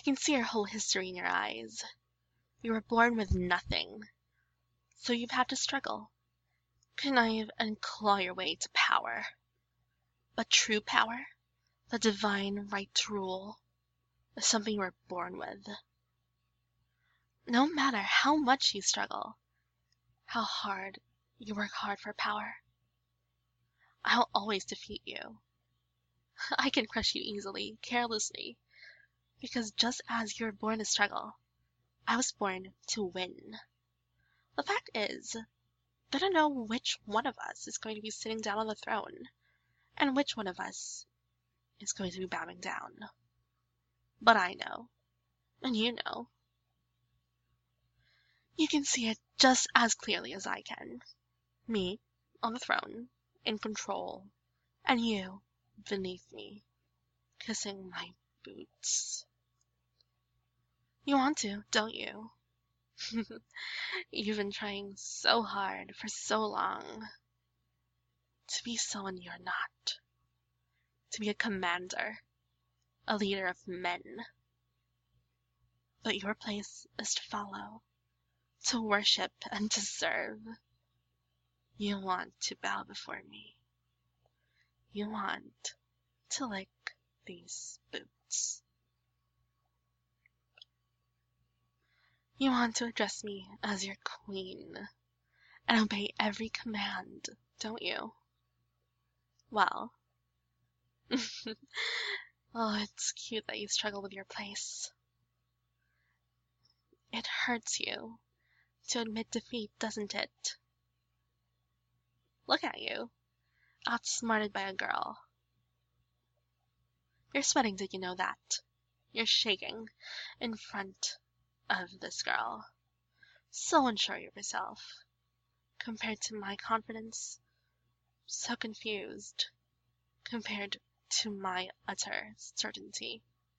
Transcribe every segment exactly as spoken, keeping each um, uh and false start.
can see your whole history in your eyes. You were born with nothing, so you've had to struggle, connive, and claw your way to power. But true power, the divine right to rule, is something you were born with. No matter how much you struggle, how hard you work hard for power, I'll always defeat you. I can crush you easily, carelessly, because just as you were born to struggle, I was born to win. The fact is, I don't know which one of us is going to be sitting down on the throne, and which one of us is going to be bowing down. But I know, and you know. You can see it just as clearly as I can. Me, on the throne, in control, and you, beneath me, kissing my boots. You want to, don't you? You've been trying so hard for so long to be someone you're not. To be a commander, a leader of men. But your place is to follow, to worship and to serve. You want to bow before me. You want to lick these boots. You want to address me as your queen and obey every command, don't you? Well, oh, it's cute that you struggle with your place. It hurts you to admit defeat, doesn't it? Look at you, outsmarted by a girl. You're sweating, did you know that? You're shaking in front of this girl. So unsure of yourself. Compared to my confidence, so confused. Compared to my utter certainty.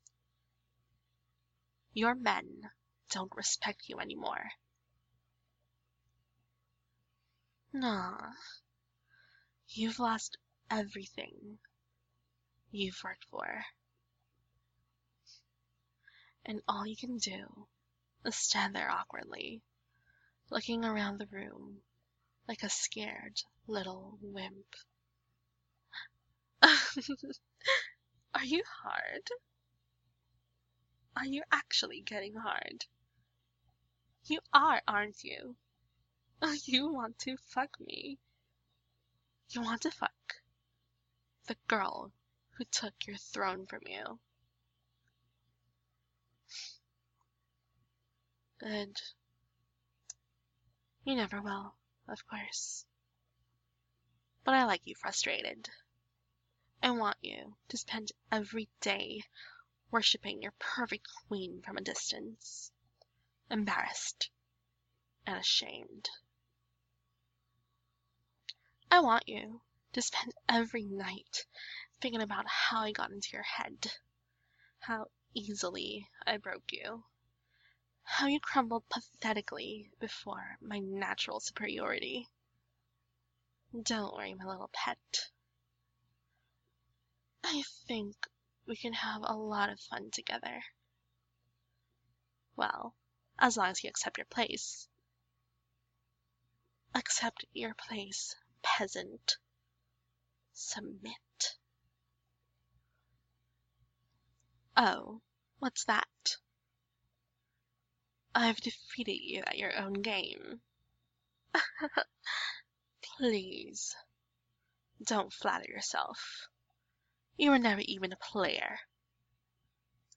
Your men don't respect you anymore. Nah. You've lost everything you've worked for. And all you can do is stand there awkwardly, looking around the room like a scared little wimp. Are you hard? Are you actually getting hard? You are, aren't you? You want to fuck me. You want to fuck the girl who took your throne from you. And you never will, of course. But I like you frustrated. I want you to spend every day worshipping your perfect queen from a distance, embarrassed and ashamed. I want you to spend every night thinking about how I got into your head, how easily I broke you, how you crumbled pathetically before my natural superiority. Don't worry, my little pet. I think we can have a lot of fun together. Well, as long as you accept your place. Accept your place, peasant. Submit. Oh, what's that? I've defeated you at your own game. Please, don't flatter yourself. You were never even a player.